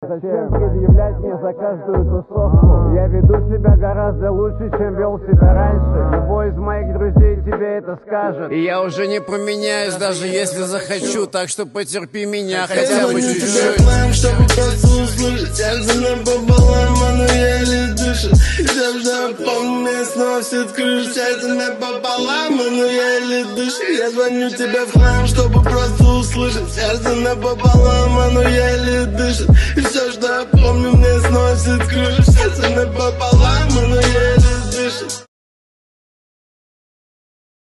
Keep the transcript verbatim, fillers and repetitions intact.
Зачем предъявлять мне за каждую тусовку? Я веду себя гораздо лучше, чем вел себя раньше. Любой из моих друзей тебе это скажет. И я уже не поменяюсь, даже если захочу. Так что потерпи меня хотя бы чуть-чуть. Чтобы просто услышать, сердце напополам, оно еле дышит. Все, что я помню, мне снова все крышит. Сердце напополам, оно еле дышит. Я звоню тебе в хлам, чтобы просто услышать. Сердце напополам, оно еле дышит. И все, что я помню, мне снова все крышит. Сердце напополам, оно еле